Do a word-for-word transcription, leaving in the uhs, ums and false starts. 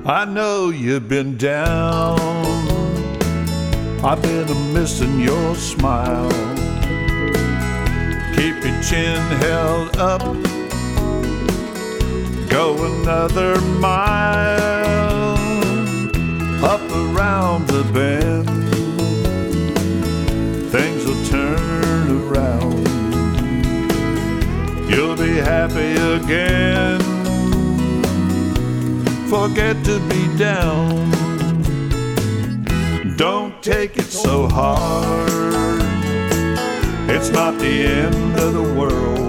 I know you've been down. I've been a-missing your smile. Keep your chin held up. Go another mile. Up around the bend. Things will turn around. You'll be happy again. Forget to be down. Don't take it so hard. It's not the end of the world.